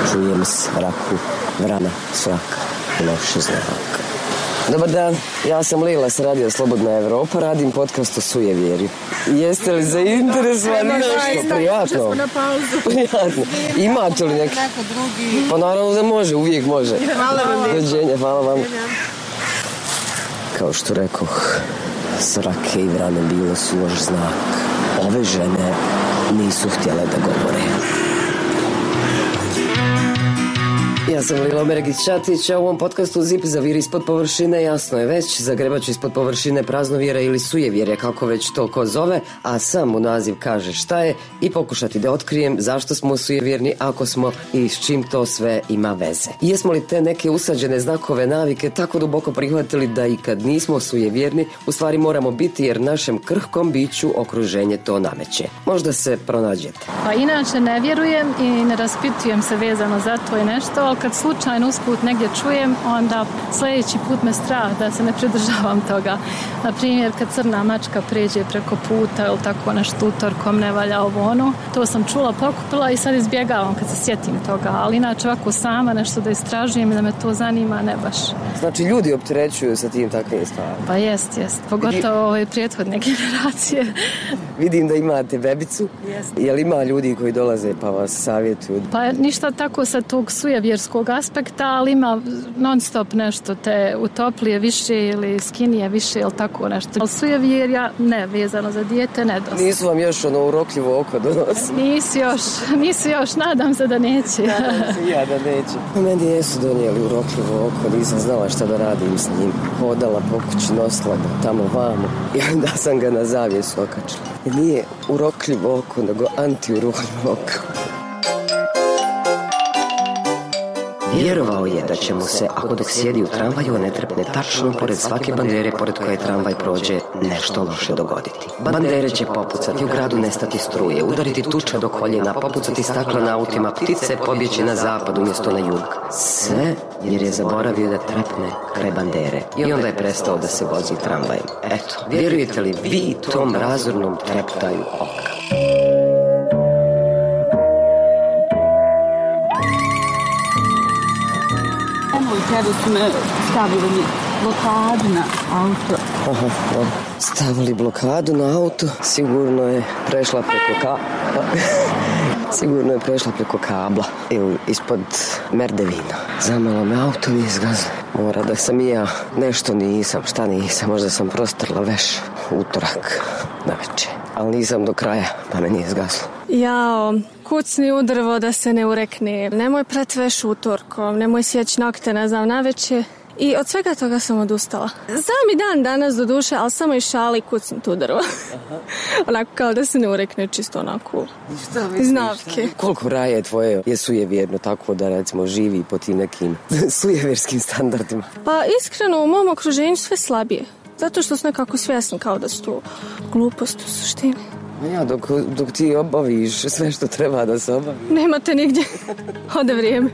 čujem svraku vrana, svaka loši znak. Dobar dan, ja sam Lila s Radio Slobodna Evropa, radim podcast o sujevjeri. Jeste li zainteresovani nešto? Prijatno. Prijatno. Imate li neki? Pa naravno da može, uvijek može. Dođenje, hvala vam. Kao što rekoh, srake i vrane bilo su loš znak. Ove žene nisu htjele da govore. Ja sam Lila Omeregić-Čatić, a u ovom podcastu Zip zaviri ispod površine, jasno je već, zagrebač ispod površine praznovjera ili sujevjerja, kako već to ko zove, a sam u naziv kaže šta je i pokušati da otkrijem zašto smo sujevjerni, ako smo i s čim to sve ima veze. Jesmo li te neke usađene znakove navike tako duboko prihvatili da i kad nismo sujevjerni, u stvari moramo biti jer našem krhkom biću okruženje to nameće. Možda se pronađete. Pa inače ne vjerujem i ne raspitujem se vezano za to i nešto, kad slučajno usput negdje čujem, onda sljedeći put me strah da se ne pridržavam toga. Na primjer, kad crna mačka pređe preko puta ili tako nešto utorkom ne valja ovo ono, to sam čula, pokupila i sad izbjegavam kad se sjetim toga, ali inače ovako sama nešto da istražujem i da me to zanima, ne baš. Znači ljudi opterećuju sa tim takvim stvarima? Pa jest, pogotovo ove prethodne generacije. Vidim da imate bebicu. Jest. Jel ima ljudi koji dolaze pa vas savjetuju? Pa ništa tako sa tog sujevjerskog aspekta, ali ima non stop nešto, te utoplije više ili skinije više ili tako nešto. Ali sujevjerja ne, vezano za dijete ne dosta. Nisu vam još urokljivo oko donosili? Nisu još, nadam se da neće. Nadam se ja da neće. Meni jesu donijeli urokljivo oko, nisam znala šta da radim s njim. Hodala po kući, nosila ga tamo vamo i onda sam ga na zavjesu okačila. I nije urokljivo oko, nego antiurokljivo oko. Vjerovao je da će mu se, ako dok sjedi u tramvaju, ne trepne tačno pored svake bandere pored koje tramvaj prođe, nešto loše dogoditi. Bandere će popucati, u gradu nestati struje, udariti tuča do koljena, popucati stakla na autima, ptice pobjeći na zapad umjesto na jug. Sve jer je zaboravio da trepne kraj bandere i onda je prestao da se vozi tramvajem. Eto, vjerujete li vi tom razornom treptaju oka? Kada su me stavili blokadu na auto. Stavili blokadu na auto, sigurno je prešla preko kabla ili ispod merdevina. Zamalo me auto i izgazilo. Mora da sam i ja nešto nisam, šta nisam, možda sam prostrla veš utorak na večer. Ali nisam do kraja, pa me nije izgaslo. Jao, kucni u drvo da se ne urekne. Nemoj prati veš utorkom, nemoj sjeći nokte, ne znam, na večer. I od svega toga sam odustala. Znam i dan danas do duše, ali samo i šali kucni tu drvo. Onako kao da se ne urekne, čisto onako iz navke. Koliko raje tvoje je sujevjerno tako da recimo živi po tim nekim sujevjerskim standardima? Pa iskreno u mom okruženju sve slabije. Zato što su nekako svjesni kao da su to glupost u suštini. Ja, dok ti obaviš sve što treba da se obavi. Nemate nigdje. Ode vrijeme.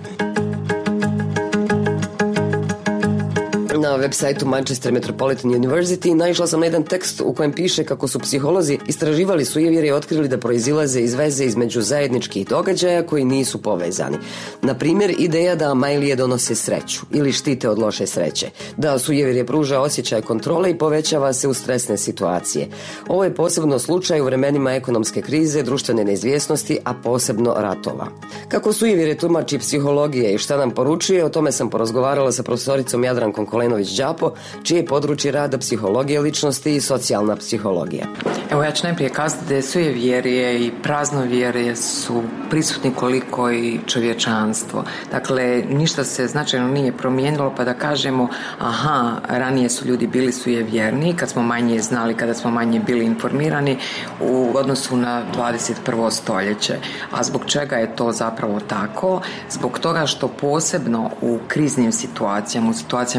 Na web sajtu Manchester Metropolitan University naišla sam na jedan tekst u kojem piše kako su psiholozi istraživali sujevjerje i otkrili da proizilaze iz veze između zajedničkih događaja koji nisu povezani. Na primjer, ideja da majlije donose sreću ili štite od loše sreće, da sujevjerje pruža osjećaj kontrole i povećava se u stresne situacije. Ovo je posebno slučaj u vremenima ekonomske krize, društvene neizvjesnosti, a posebno ratova. Kako sujevjerje tumači psihologije i šta nam poručuje, o tome sam porazgovarala sa profesoricom Jadrankom Kolenović-Đapo, čije je područje rada psihologije ličnosti i socijalna psihologija. Evo, ja ću najprije kazati da je sujevjerje i praznovjerje su prisutni koliko i čovječanstvo. Dakle, ništa se značajno nije promijenilo pa da kažemo ranije su ljudi bili sujevjerni kad smo manje znali, kada smo manje bili informirani u odnosu na 21. stoljeće. A zbog čega je to zapravo tako? Zbog toga što posebno u kriznim situacijama, u situacijama kada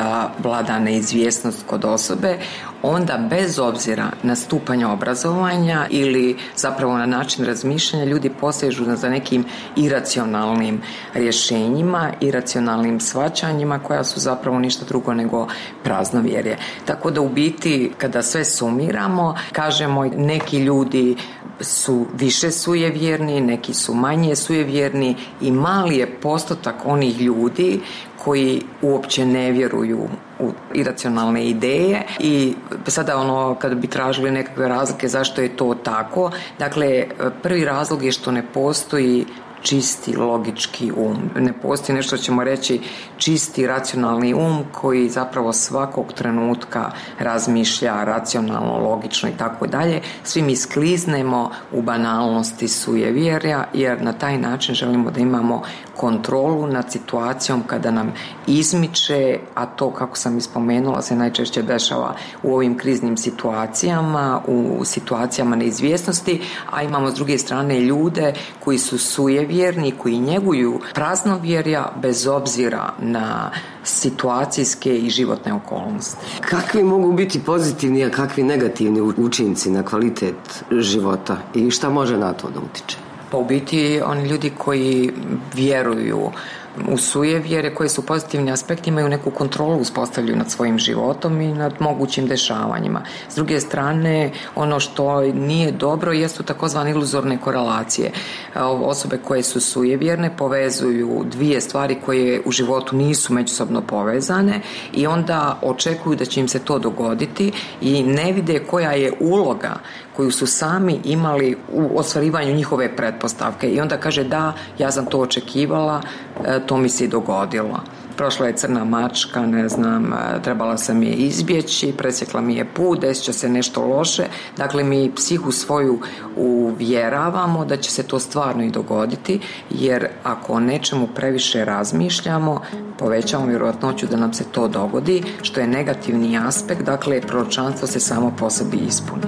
kada vlada neizvjesnost kod osobe, onda bez obzira na stupanj obrazovanja ili zapravo na način razmišljanja ljudi posežu za nekim iracionalnim rješenjima, iracionalnim shvaćanjima koja su zapravo ništa drugo nego praznovjerje. Tako da u biti kada sve sumiramo, kažemo neki ljudi su više sujevjerni, neki su manje sujevjerni i mali je postotak onih ljudi koji uopće ne vjeruju u iracionalne ideje i sada kad bi tražili nekakve razlike zašto je to tako, dakle prvi razlog je što ne postoji čisti logički um. Ne postoji nešto, ćemo reći, čisti racionalni um koji zapravo svakog trenutka razmišlja racionalno, logično i tako dalje. Svi mi skliznemo u banalnosti sujevjerja jer na taj način želimo da imamo kontrolu nad situacijom kada nam izmiče, a to, kako sam ispomenula, se najčešće dešava u ovim kriznim situacijama, u situacijama neizvjesnosti, a imamo s druge strane ljude koji su sujevjerni, koji njeguju praznovjerja bez obzira na situacijske i životne okolnosti. Kakvi mogu biti pozitivni, a kakvi negativni učinci na kvalitet života i šta može na to da utiče? Pa u biti oni ljudi koji vjeruju u sujevjere, koji su pozitivni aspekti, imaju neku kontrolu uspostavljaju nad svojim životom i nad mogućim dešavanjima. S druge strane, ono što nije dobro jesu takozvane iluzorne korelacije. Osobe koje su sujevjerne povezuju dvije stvari koje u životu nisu međusobno povezane i onda očekuju da će im se to dogoditi i ne vide koja je uloga koju su sami imali u ostvarivanju njihove pretpostavke i onda kaže da, ja sam to očekivala, to mi se i dogodilo. Prošla je crna mačka, ne znam, trebala sam je izbjeći, presjekla mi je put, desit će se nešto loše. Dakle, mi psihu svoju uvjeravamo da će se to stvarno i dogoditi, jer ako o nečemu previše razmišljamo, povećamo vjerojatnoću da nam se to dogodi, što je negativni aspekt, dakle, proročanstvo se samo po sebi ispuni.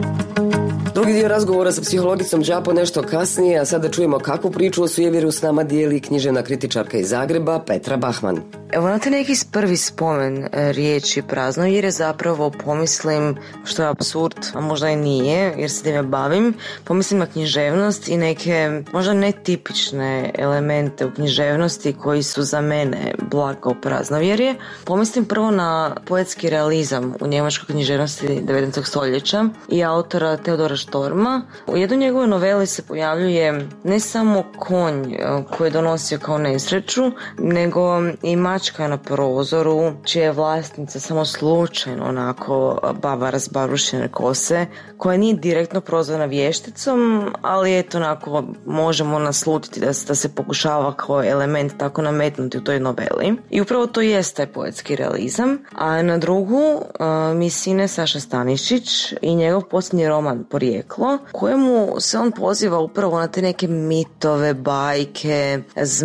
Drugi dio razgovora sa psihologicom Đapo nešto kasnije, a sada čujemo kakvu priču o sujevjeru s nama dijeli književna kritičarka iz Zagreba Petra Bahman. Evo na te neki prvi spomen riječi praznovjerje zapravo pomislim, što je apsurd, a možda i nije jer se time bavim, pomislim na književnost i neke možda netipične elemente u književnosti koji su za mene blago praznovjerje. Pomislim prvo na poetski realizam u njemačkoj književnosti 19. stoljeća i autora Teodora Štorma. U jednoj njegovoj noveli se pojavljuje ne samo konj koji je donosio kao nesreću, nego i mačka na prozoru, čija je vlasnica samo slučajno onako baba razbarušene kose, koja nije direktno prozvana vješticom, ali eto onako možemo naslutiti da se pokušava kao element tako nametnuti u toj noveli. I upravo to jest taj poetski realizam. A na drugu mi sine Saša Stanišić i njegov posljednji roman Porijeklo, kojemu se on poziva upravo na te neke mitove, bajke,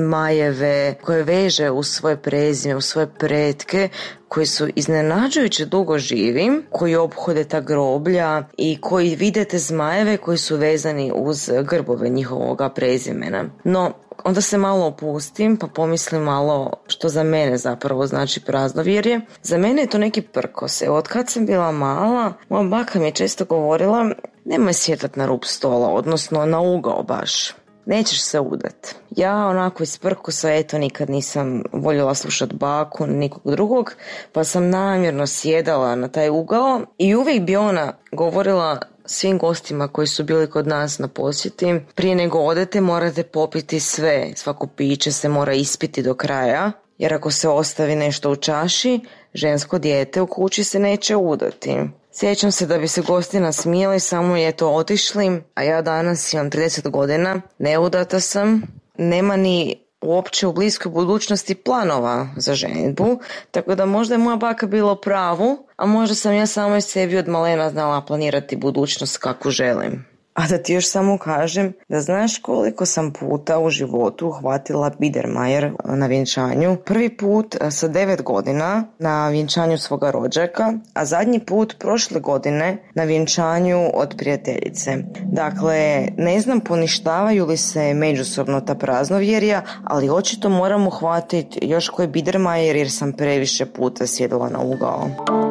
zmajeve koje veže u svoje prezime, u svoje pretke, koji su iznenađujuće dugo živi, koji ophode ta groblja i koji vide te zmajeve koji su vezani uz grbove njihovoga prezimena. No, onda se malo opustim pa pomislim malo što za mene zapravo znači praznovjerje. Za mene je to neki prkos. Evo, od kad sam bila mala, moja baka mi je često govorila nemoj sjetat na rub stola, odnosno na ugao baš. Nećeš se udat. Ja onako iz prkosa, eto, nikad nisam voljela slušat baku, nikog drugog, pa sam namjerno sjedala na taj ugao i uvijek bi ona govorila svim gostima koji su bili kod nas na posjeti, prije nego odete morate popiti sve, svako piće se mora ispiti do kraja, jer ako se ostavi nešto u čaši, žensko dijete u kući se neće udati. Sjećam se da bi se gosti nasmijali, samo je to otišli, a ja danas imam 30 godina, neudata sam, nema ni uopće u bliskoj budućnosti planova za ženidbu, tako da možda je moja baka bila u pravu, a možda sam ja samo sebi od malena znala planirati budućnost kakvu želim. A da ti još samo kažem da znaš koliko sam puta u životu uhvatila Biedermeier na vjenčanju. Prvi put sa 9 godina na vjenčanju svoga rođaka, a zadnji put prošle godine na vjenčanju od prijateljice. Dakle, ne znam poništavaju li se međusobno ta praznovjerja, ali očito moram uhvatiti još koji Biedermeier jer sam previše puta sjedila na ugao.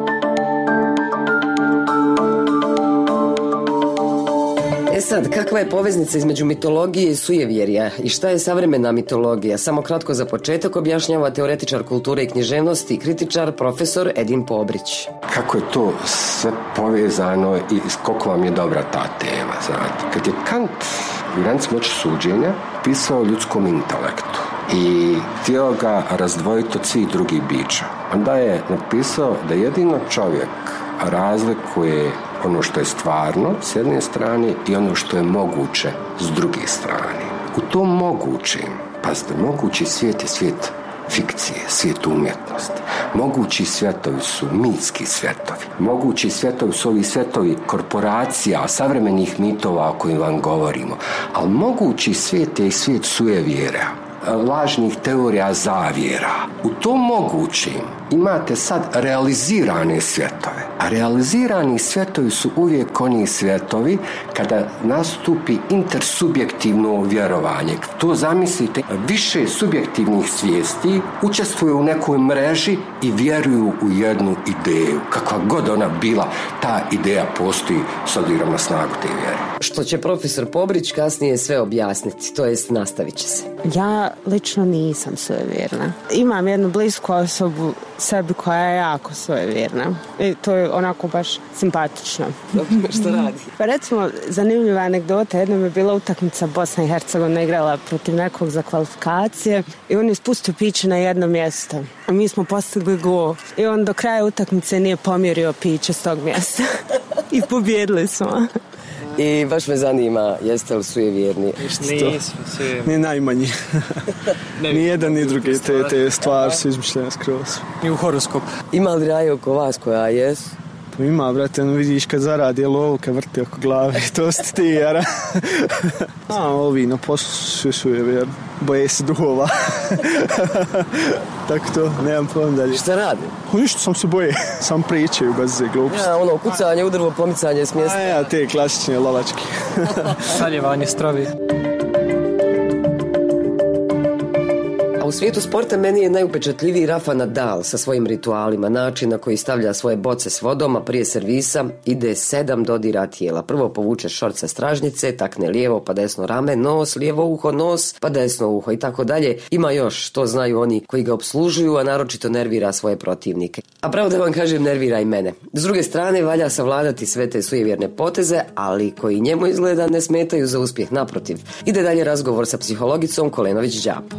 E sad, kakva je poveznica između mitologije i sujevjerja i šta je savremena mitologija? Samo kratko za početak objašnjava teoretičar kulture i književnosti i kritičar profesor Edin Pobrić. Kako je to sve povezano i koliko vam je dobra ta tema, znate? Kad je Kant u Granici moći suđenja pisao o ljudskom intelektu i htio ga razdvojiti od svih drugih bića, onda je napisao da jedino čovjek razlikuje ono što je stvarno s jedne strane i ono što je moguće s druge strane. U tom mogućem, pazite, mogući svijet je svijet fikcije, svijet umjetnosti. Mogući svjetovi su mitski svjetovi. Mogući svjetovi su ovi svjetovi korporacija, savremenih mitova o kojim vam govorimo. Ali mogući svijet je i svijet sujevjera, lažnih teorija zavjera. U tom mogućim imate sad realizirane svjetove. A realizirani svjetovi su uvijek oni svjetovi kada nastupi intersubjektivno vjerovanje. To zamislite, više subjektivnih svijesti učestvuju u nekoj mreži i vjeruju u jednu ideju. Kakva god ona bila, ta ideja postoji s obzirom na snagu te vjere. Što će profesor Pobrić kasnije sve objasniti, to jest nastavit će se. Ja lično nisam sujevjerna. Imam jednu blisku osobu sebi koja je jako sujevjerna. I to je onako baš simpatično. Što radi? Pa recimo, zanimljiva anegdota, jednom je bila utakmica Bosna i Hercegovina igrala protiv nekog za kvalifikacije i on je spustio piće na jedno mjesto. A mi smo postigli gol. I on do kraja utakmice nije pomjerio piće s tog mjesta. I pobjedili smo. I baš me zanima, jeste li sujevjerni? Nismo sujevjerni. Ni najmanji. Ni jedan ni drugi, te stvari su izmišljene skroz. I u horoskop. Ima li raje oko vas koja jesu? Pa ima, brate, vidiš kad zaradi lovu, kad vrti oko glave, to ste ti, jara. A, ovi na poslu svi sujevjerni. Boje se duhova. Tako to, nemam problem dalje. Šta radi? Ništa, sam se boje, sam pričaju bez gluposti. Ja, ono, kucanje, udrvo, pomicanje s mjesta. A ja, te klasične lovačke. Saljevanje strovi. A u svijetu sporta meni je najupečatljiviji Rafa Nadal sa svojim ritualima, način na koji stavlja svoje boce s vodom, a prije servisa ide 7 dodira tijela. Prvo povuče šort sa stražnjice, takne lijevo pa desno rame, nos, lijevo uho, nos, pa desno uho i tako dalje. Ima još, to znaju oni koji ga obslužuju, a naročito nervira svoje protivnike. A pravo da vam kažem, nervira i mene. S druge strane, valja savladati sve te sujevjerne poteze, ali koji njemu izgleda ne smetaju za uspjeh, naprotiv. Ide dalje razgovor sa psihologicom Kolenović-Đapo.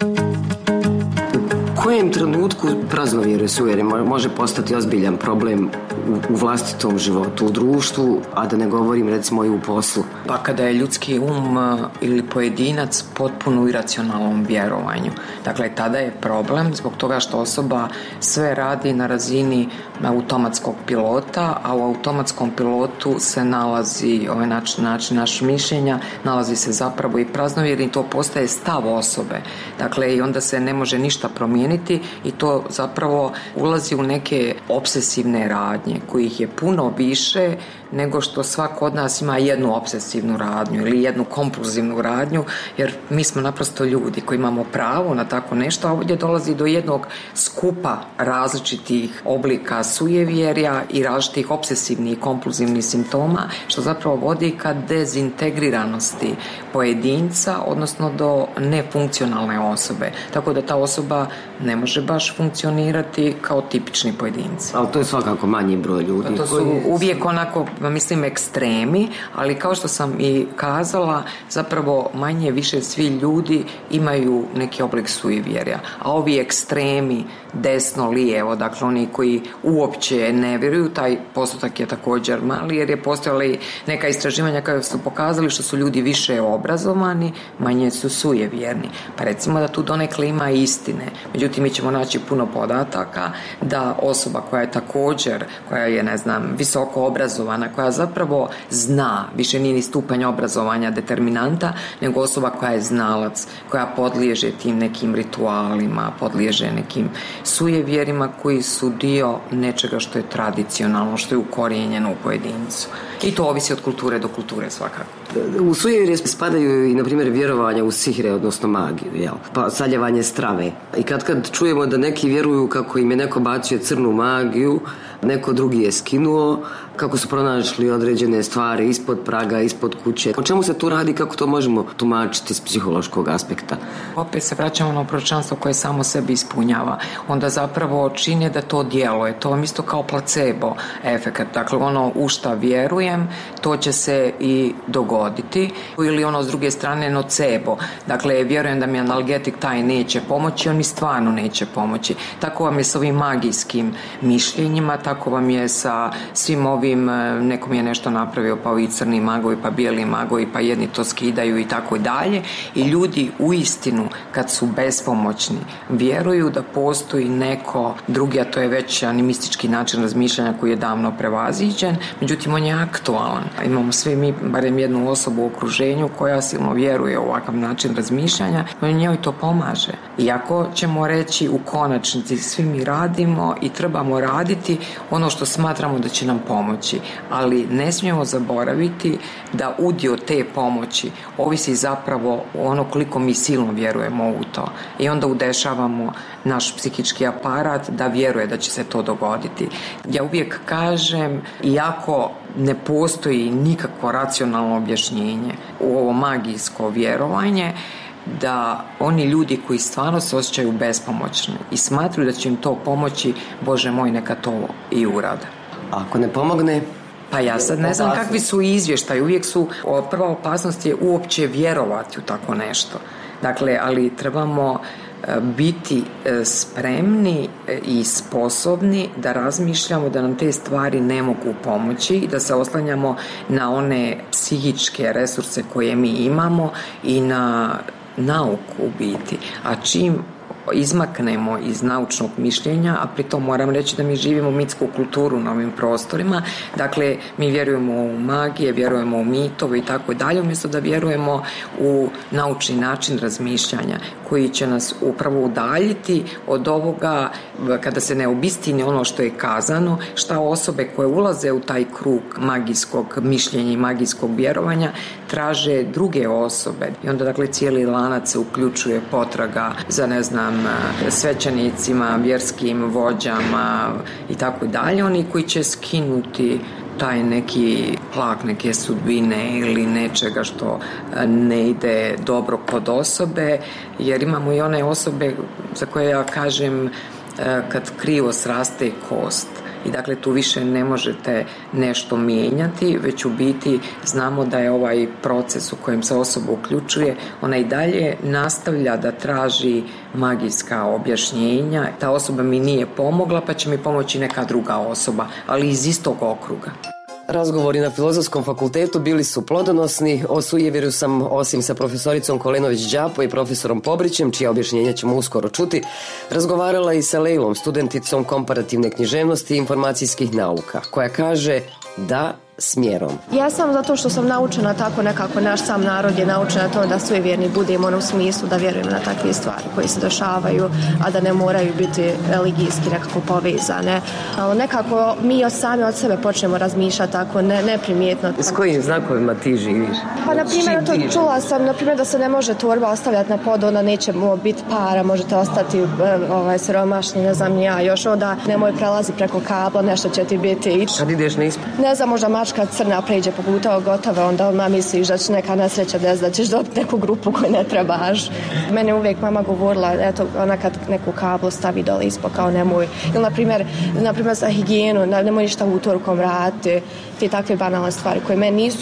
U kojem trenutku praznovjerje sujevjerje može postati ozbiljan problem u vlastitom životu, u društvu, a da ne govorim recimo i u poslu? Pa kada je ljudski ili pojedinac potpuno u iracionalnom vjerovanju. Dakle, tada je problem zbog toga što osoba sve radi na razini automatskog pilota, a u automatskom pilotu se nalazi ovaj način našeg mišljenja, nalazi se zapravo i praznovjerje i to postaje stav osobe. Dakle, i onda se ne može ništa promijeniti i to zapravo ulazi u neke obsesivne radnje kojih je puno više nego što svako od nas ima jednu obsesivnu radnju ili jednu kompulzivnu radnju, jer mi smo naprosto ljudi koji imamo pravo na tako nešto, a ovdje dolazi do jednog skupa različitih oblika sujevjerja i različitih obsesivnih i kompulzivnih simptoma, što zapravo vodi ka dezintegriranosti pojedinca, odnosno do nefunkcionalne osobe. Tako da ta osoba ne može baš funkcionirati kao tipični pojedinci. Ali to je svakako manji broj ljudi. To su uvijek onako, mislim, ekstremi, ali kao što sam i kazala, zapravo manje više svi ljudi imaju neki oblik sujevjerja. A ovi ekstremi, desno, lijevo, dakle oni koji uopće ne vjeruju, taj postotak je također mali, jer je postojala neka istraživanja koja su pokazali što su ljudi više obrazovani, manje su sujevjerni. Pa recimo da tu donekle ima istine. Međutim, mi ćemo naći puno podataka da osoba koja je također, koja je, ne znam, visoko obrazovana, obrazovana, koja zapravo zna, više nije ni stupanj obrazovanja determinanta, nego osoba koja je znalac, koja podliježe tim nekim ritualima, podliježe nekim sujevjerima koji su dio nečega što je tradicionalno, što je ukorijenjeno u pojedincu. I to ovisi od kulture do kulture svakako. U sujevjerje spadaju i, na primjer, vjerovanja u sihre, odnosno magiju, jel? Pa saljevanje strave. I kad čujemo da neki vjeruju kako im je neko bacio crnu magiju, neko drugi je skinuo, kako su pronašli određene stvari ispod praga, ispod kuće. O čemu se tu radi, kako to možemo tumačiti s psihološkog aspekta? Opet se vraćamo na proročanstvo koje samo sebi ispunjava. Onda zapravo čini da to djeluje. To vam isto kao placebo efekat. Dakle, ono u šta vjerujem, to će se i dogoditi. Ili ono s druge strane nocebo. Dakle, vjerujem da mi analgetik taj neće pomoći, on mi stvarno neće pomoći. Tako vam je s ovim magijskim mišljenjima, tako vam je sa svim ovim, nekom je nešto napravio, pa ovi crni magovi, pa bijeli magovi, pa jedni to skidaju i tako dalje. I ljudi uistinu, kad su bespomoćni, vjeruju da postoji neko drugi, a to je već animistički način razmišljanja koji je davno prevaziđen, međutim on je aktualan. Imamo svi mi barem jednu osobu u okruženju koja silno vjeruje u ovakav način razmišljanja, no njoj to pomaže. Iako ćemo reći u konačnici svi mi radimo i trebamo raditi ono što smatramo da će nam pomoći, ali ne smijemo zaboraviti da udio te pomoći ovisi zapravo ono koliko mi silno vjerujemo u to. I onda udešavamo naš psihički aparat da vjeruje da će se to dogoditi. Ja uvijek kažem, iako ne postoji nikakvo racionalno objašnjenje u ovo magijsko vjerovanje, da oni ljudi koji stvarno se osjećaju bespomoćni i smatruju da će im to pomoći, Bože moj, neka to i urade. Ako ne pomogne? Pa ja sad ne znam kakvi su izvještaji. Uvijek su, prva opasnost je uopće vjerovati u tako nešto. Dakle, ali trebamo biti spremni i sposobni da razmišljamo da nam te stvari ne mogu pomoći i da se oslanjamo na one psihičke resurse koje mi imamo i na nauku u biti. A čim izmaknemo iz naučnog mišljenja, a pritom moram reći da mi živimo mitsku kulturu na ovim prostorima, dakle mi vjerujemo u magije, vjerujemo u mitove i tako dalje, umjesto da vjerujemo u naučni način razmišljanja koji će nas upravo udaljiti od ovoga kada se ne obistini ono što je kazano, šta osobe koje ulaze u taj krug magijskog mišljenja i magijskog vjerovanja traže druge osobe i onda dakle cijeli lanac se uključuje potraga za ne znam svećenicima, vjerskim vođama i tako dalje, oni koji će skinuti taj neki tlak neke sudbine ili nečega što ne ide dobro kod osobe, jer imamo i one osobe za koje ja kažem kad krivo sraste kost. I dakle tu više ne možete nešto mijenjati, već u biti znamo da je ovaj proces u kojem se osoba uključuje, ona i dalje nastavlja da traži magijska objašnjenja. Ta osoba mi nije pomogla, pa će mi pomoći neka druga osoba, ali iz istog okruga. Razgovori na Filozofskom fakultetu bili su plodonosni. O sujevjeru sam, osim sa profesoricom Kolenović-Đapo i profesorom Pobrićem, čija objašnjenja ćemo uskoro čuti, razgovarala i sa Lejlom, studenticom komparativne književnosti i informacijskih nauka, koja kaže da smjerom. Ja sam zato što sam naučena tako nekako, naš sam narod je naučen na to da sujevjerni budemo u smislu da vjerujemo na takve stvari koje se dešavaju, a da ne moraju biti religijski nekako povezane. Ali nekako mi sami od sebe počnemo razmišljati tako neprimjetno. S kojim znakovima ti živiš? Pa na primjer, čula sam na primjer da se ne može torba ostavljati na podu, onda neće biti para, možete ostati siromašni, ne znam ja, još onda nemoj prelazi preko kabla, nešto će ti biti. Kad ideš na ispit? Ne znam, možda mačka crna pređe po puta gotove, onda odmah misliš da će neka nesreća da ćeš dobiti neku grupu koju ne trebaš. Mene uvijek mama govorila, eto, ona kad neku kablu stavi dole ispod, kao nemoj. Ili, na primjer, za higijenu, nemoj ništa utorkom raditi, te takve banalne stvari koje meni nisu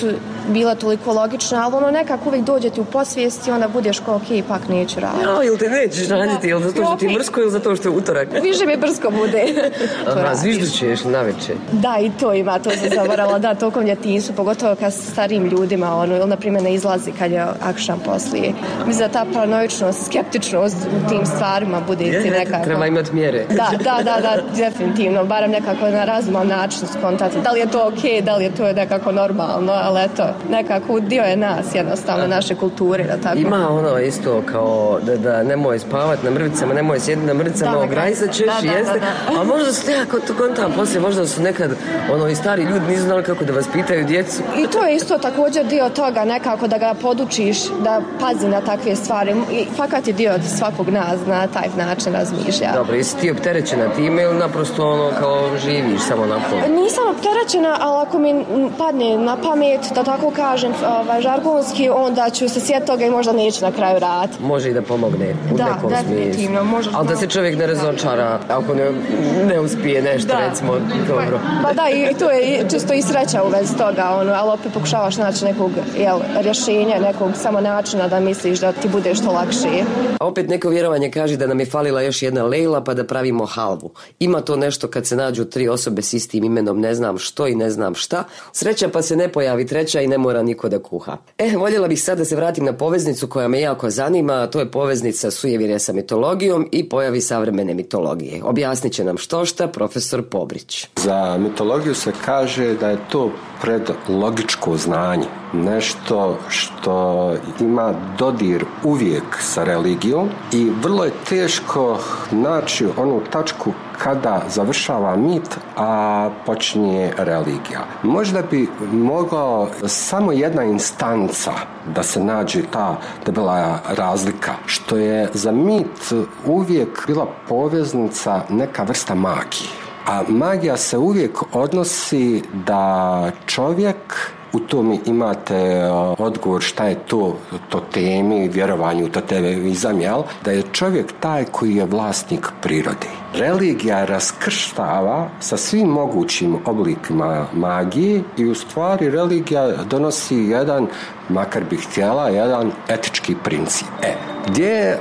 bila toliko logična, ali ono nekako uvijek dođe ti u posvijest i onda budeš kao ok, ipak neću raditi. No, ili te nećeš raditi, ili zato što ti je mrsko ili zato što je utorak? Više mi brsko bude. Zviždućeš na večer. Da, i to ima, to sam zaboravila, da, tokom djetinjstvu, pogotovo kad s starijim ljudima, ili na primjer ne izlazi kad je akšam poslije. Mislim da ta paranoičnost, skeptičnost u tim stvarima bude ti nekako. Treba imati mjere. Da, definitivno, barem nekako na razuman način skontati. Da li je to ok, da li je to nekako normalno, ali eto, nekako dio je nas, jednostavno, naše kulture, da tako. Ima ono isto kao da nemoj spavat na mrvicama, nemoj sjediti na mrvicama, ograjsat ćeš, jeste. A možda su nekako to kontam poslije, možda su nekad i stari ljudi nisu znali kako da vas pitaju djecu. I to je isto također dio toga, nekako da ga podučiš da pazi na takve stvari. I fakat je dio svakog nas na taj način razmišlja. Dobro, jesi ti opterećena time ili naprosto kao živiš samo na pol? Nisam opterećena, ali ako mi padne na pamet, da tako kažem, žargonski, onda ću se sjetiti toga i možda neću na kraju raditi. Može i da pomogne u nekom definitivno. Ali da se čovjek ne razočara ako ne uspije nešto, recimo, dobro. Pa da, i tu je čisto i sreća u vezi toga, ali opet pokušavaš naći nekog rješenja, nekog samo načina da misliš da ti bude što lakše. A opet neko vjerovanje kaže da nam je falila još jedna Lejla pa da pravimo halvu. Ima to nešto kad se nađu 3 osobe s istim imenom, ne znam što i ne znam šta. Sreća pa se ne pojavi treća i ne mora niko da kuha. Voljela bih sad da se vratim na poveznicu koja me jako zanima, a to je poveznica sujevjerja sa mitologijom i pojavi savremene mitologije. Objasnit će nam štošta profesor Pobrić. Za mitologiju se kaže da je to predlogičko znanje. Nešto što ima dodir uvijek sa religijom i vrlo je teško naći onu tačku kada završava mit, a počinje religija. Možda bi mogao samo jedna instanca da se nađe ta debela razlika, što je za mit uvijek bila poveznica neka vrsta magije. A magija se uvijek odnosi da čovjek, u tom imate odgovor šta je to temi, vjerovanju, totemizam, jel? Da je čovjek taj koji je vlasnik prirode. Religija raskrštava sa svim mogućim oblikima magije i u stvari religija donosi jedan, makar bih htjela, jedan etički princip. Gdje je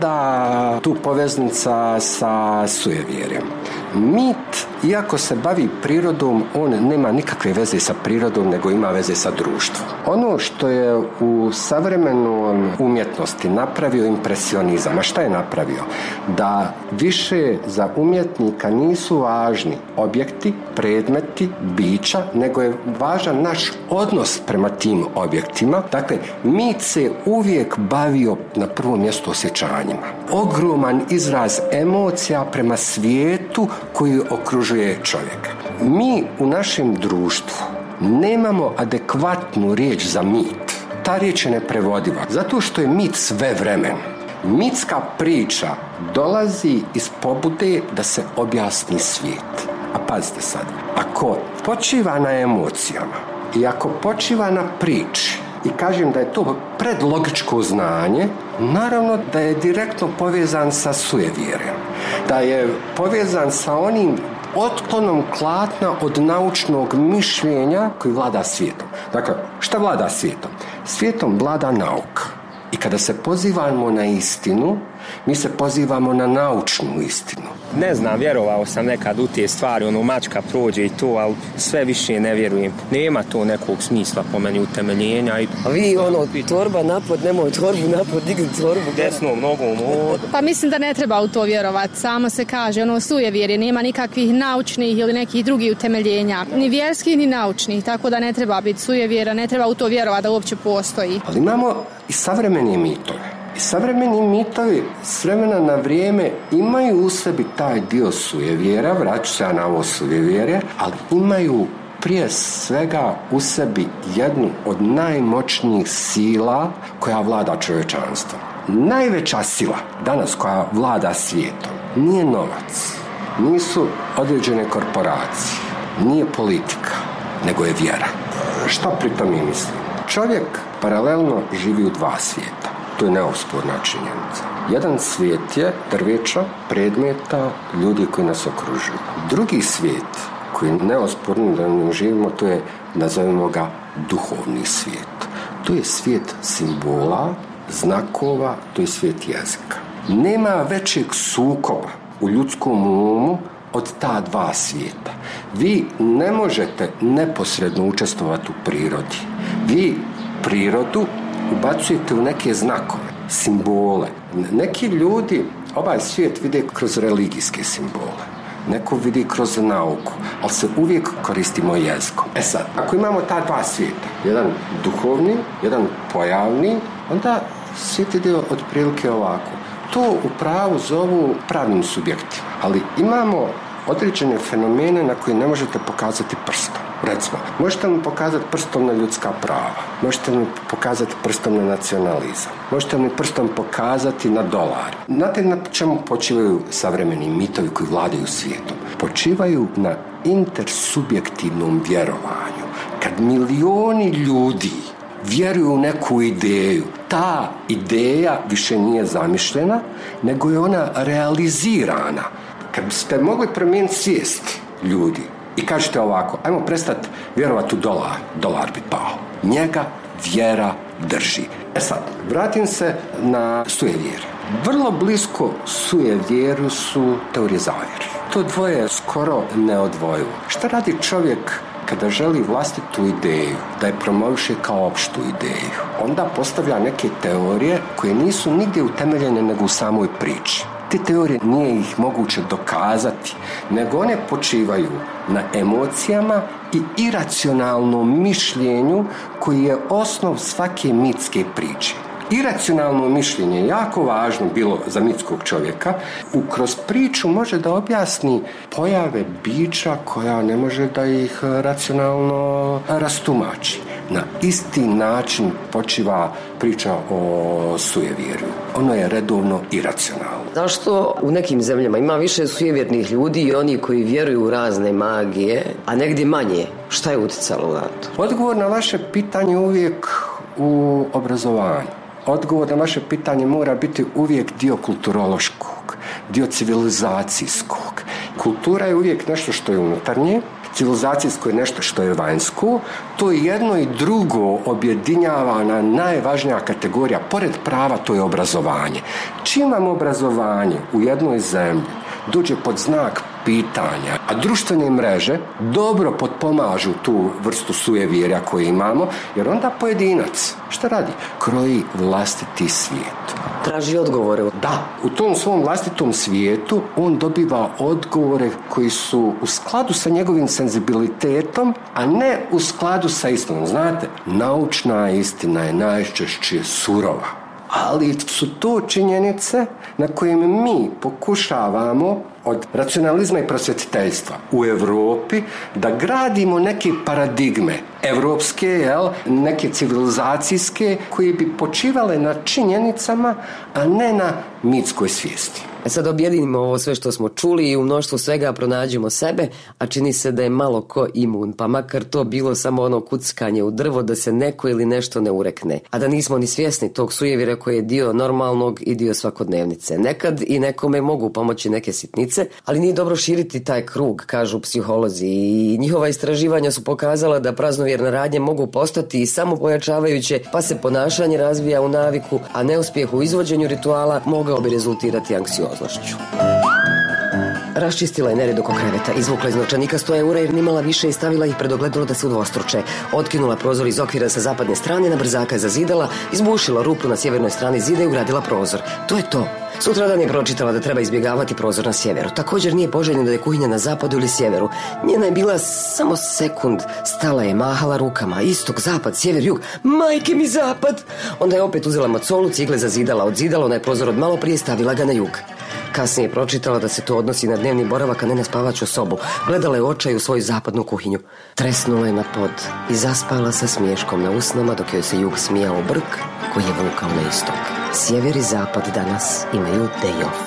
onda tu poveznica sa sujevjerjem? Mit, iako se bavi prirodom, on nema nikakve veze sa prirodom, nego ima veze sa društvom. Ono što je u savremenoj umjetnosti napravio impresionizam, a šta je napravio? Da više za umjetnika nisu važni objekti, predmeti, bića, nego je važan naš odnos prema tim objektima. Dakle, mit se uvijek bavio na prvom mjestu osjećanjima. Ogroman izraz emocija prema svijetu koji okružuje čovjeka. Mi u našem društvu nemamo adekvatnu riječ za mit. Ta riječ je neprevodiva, zato što je mit svevremen. Mitska priča dolazi iz pobude da se objasni svijet. A pazite sad, ako počiva na emocijama i ako počiva na priči i kažem da je to predlogičko znanje, naravno da je direktno povezan sa sujevjerjem, da je povezan sa onim otklonom klatna od naučnog mišljenja koji vlada svijetom. Dakle, šta vlada svijetom? Svijetom vlada nauka. I kada se pozivamo na istinu, mi se pozivamo na naučnu istinu. Ne znam, vjerovao sam nekad u te stvari, mačka prođe i to, ali sve više ne vjerujem. Nema to nekog smisla po meni utemeljenja. A vi torba napod, nemoj torbu napod, digni torbu. Desnom nogom. Pa mislim da ne treba u to vjerovati. Samo se kaže, sujevjerje, nema nikakvih naučnih ili nekih drugih utemeljenja. Ni vjerskih, ni naučnih, tako da ne treba biti sujevjera, ne treba u to vjerovati da uopće postoji. Ali imamo i savremene mitove. I savremeni mitovi s vremena na vrijeme imaju u sebi taj dio sujevjera, vraću se na ovo sujevjerje, ali imaju prije svega u sebi jednu od najmoćnijih sila koja vlada čovječanstvom. Najveća sila danas koja vlada svijetom nije novac, nisu određene korporacije, nije politika, nego je vjera. Šta pri tome mislim? Čovjek paralelno živi u 2 svijeta. To je neosporna činjenica. Jedan svijet je drveća, predmeta, ljudi koji nas okružuju. Drugi svijet koji je neosporno da ne živimo, to je, nazovimo ga, duhovni svijet. To je svijet simbola, znakova, to je svijet jezika. Nema većeg sukoba u ljudskom umu od ta dva svijeta. Vi ne možete neposredno učestvovati u prirodi. Vi prirodu ubacujete u neke znakove, simbole. Neki ljudi ovaj svijet vide kroz religijske simbole, neko vidi kroz nauku, ali se uvijek koristimo jezikom. Sad, ako imamo ta dva svijeta, jedan duhovni, jedan pojavni, onda svijet ide otprilike ovako. To u pravu zovu pravnim subjektima, ali imamo određene fenomene na koje ne možete pokazati prstom. Recimo, možete mi pokazati prstom na ljudska prava, možete mi pokazati prstom na nacionalizam, možete mi prstom pokazati na dolar. Znate na čemu počivaju savremeni mitovi koji vladaju svijetom? Počivaju na intersubjektivnom vjerovanju. Kad milioni ljudi vjeruju u neku ideju, ta ideja više nije zamišljena, nego je ona realizirana. Kad biste mogli promijeniti svijest ljudi i kažete ovako, ajmo prestati vjerovati u dolar bi pao. Njega vjera drži. Sad, vratim se na sujevjere. Vrlo blisko sujevjeru su teorije zavjere. To dvoje je skoro neodvojivo. Šta radi čovjek kada želi vlastitu ideju, da je promoviše kao opštu ideju? Onda postavlja neke teorije koje nisu nigdje utemeljene nego u samoj priči. Te teorije nije ih moguće dokazati, nego one počivaju na emocijama i iracionalnom mišljenju koji je osnov svake mitske priče. Iracionalno mišljenje je jako važno bilo za mitskog čovjeka. Kroz priču može da objasni pojave bića koja ne može da ih racionalno rastumači. Na isti način počiva priča o sujevjerju. Ono je redovno iracionalno. Zašto u nekim zemljama ima više sujevjernih ljudi i oni koji vjeruju u razne magije, a negdje manje? Šta je utjecalo na to? Odgovor na vaše pitanje uvijek u obrazovanju. Odgovor na vaše pitanje mora biti uvijek dio kulturološkog, dio civilizacijskog. Kultura je uvijek nešto što je unutarnje, civilizacijsko je nešto što je vanjsko. To jedno i drugo objedinjava na najvažnija kategorija, pored prava, to je obrazovanje. Čim vam obrazovanje u jednoj zemlji dođe pod znak pitanja, a društvene mreže dobro potpomažu tu vrstu sujevjerja koju imamo, jer onda pojedinac, šta radi? Kroji vlastiti svijet. Traži odgovore. Da, u tom svom vlastitom svijetu on dobiva odgovore koji su u skladu sa njegovim senzibilitetom, a ne u skladu sa istinom. Znate, naučna istina je najčešće surova. Ali su to činjenice na kojim mi pokušavamo od racionalizma i prosvjetiteljstva u Europi da gradimo neke paradigme evropske, neke civilizacijske koje bi počivale na činjenicama, a ne na mitskoj svijesti. Sad objedinimo ovo sve što smo čuli i u mnoštvu svega pronađemo sebe, a čini se da je malo ko imun, pa makar to bilo samo ono kuckanje u drvo da se neko ili nešto ne urekne, a da nismo ni svjesni tog sujevjera koji je dio normalnog i dio svakodnevnice. Nekad i nekome mogu pomoći neke sitnice, ali nije dobro širiti taj krug, kažu psiholozi, i njihova istraživanja su pokazala da praznovjerne radnje mogu postati i samo pojačavajuće, pa se ponašanje razvija u naviku, a neuspjeh u izvođenju rituala mogao bi rezultirati anksioznošću. Raščistila je nered oko kreveta, izvukla iz novčanika 100 eura jer nimala više i stavila ih pred ogledalo da se udvostruče. Otkinula prozor iz okvira sa zapadne strane, na brzaka je zazidala, izbušila rupu na sjevernoj strani zida i ugradila prozor. To je to. Sutradan je pročitala da treba izbjegavati prozor na sjeveru. Također nije poželjno da je kuhinja na zapadu ili sjeveru. Njena je bila samo sekund. Stala je, mahala rukama. Istok, zapad, sjever, jug. Majke mi, zapad! Onda je opet uzela macolu, cigle zazidala. Odzidala onaj prozor od malo prije, stavila ga na jug. Kasnije je pročitala da se to odnosi na dnevni boravak, a ne na spavaću sobu. Gledala je očaj u svoju zapadnu kuhinju. Tresnula je na pod i zaspala sa smiješkom na usnama dok joj se jug smijao brk koji je vukao na istok. Sjever i zapad danas imaju day off.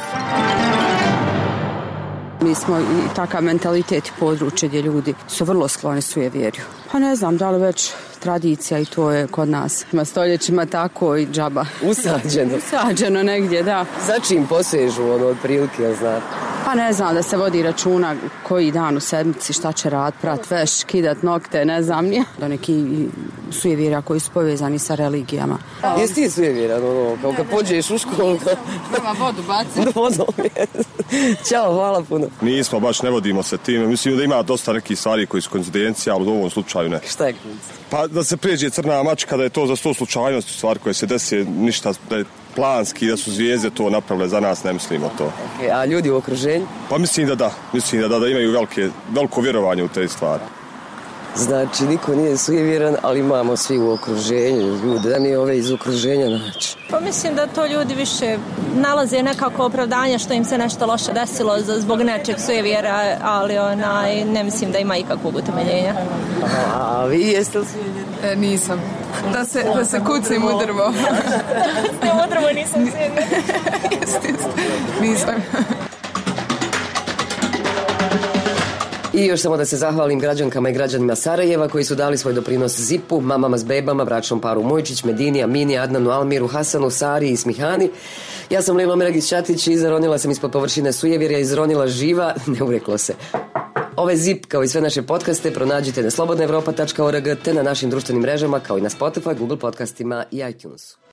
Mi smo i takav mentalitet i područje gdje ljudi su vrlo skloni sujevjerju. Pa ne znam da li već tradicija i to je kod nas. Ima stoljećima tako i džaba. Usađeno. Usađeno negdje, da. Za čim posežu ono otprilike, znate? Pa ne znam, da se vodi računa koji dan u sedmici, šta će rad, prat veš, kidat nokte, ne znam nije. Do neki sujevjerja koji su povezani sa religijama. Jesi ti sujevjeran, kao kad pođeš u školu? Prema vodu bacim. Ćao, hvala puno. Nismo, baš ne vodimo se tim. Mislim da ima dosta nekih stvari koji su koincidencija, ali u ovom slučaju ne. Šta je koincidencija? Pa da se pređe crna mačka, da je to za 100 slučajnosti stvari koje se desi, ništa, da je planski, da su zvijezde to napravile za nas, ne mislimo to. Okay, a ljudi u okruženju? Pa mislim da imaju veliko vjerovanje u te stvari. Znači, niko nije sujevjeran, ali imamo svi u okruženju ljude, da mi ove iz okruženja naći. Pa mislim da to ljudi više nalaze nekako opravdanje što im se nešto loše desilo zbog nečeg sujevjera, ali ne mislim da ima ikakvog utemeljenja. A vi jeste li sujevjerni? Nisam. Da se kucim u drvo. U drvo nisam sujevjerna. Nisam. I još samo da se zahvalim građankama i građanima Sarajeva koji su dali svoj doprinos ZIP-u, mamama s bebama, bračnom paru Mojčić, Medini, Amini, Adnanu, Almiru, Hasanu, Sari i Smihani. Ja sam Lilo Meragić-Ćatić i zaronila sam ispod površine sujevjerja, izronila živa, ne ureklo se. Ove ZIP kao i sve naše podcaste pronađite na slobodnaevropa.org te na našim društvenim mrežama kao i na Spotify, Google podcastima i iTunesu.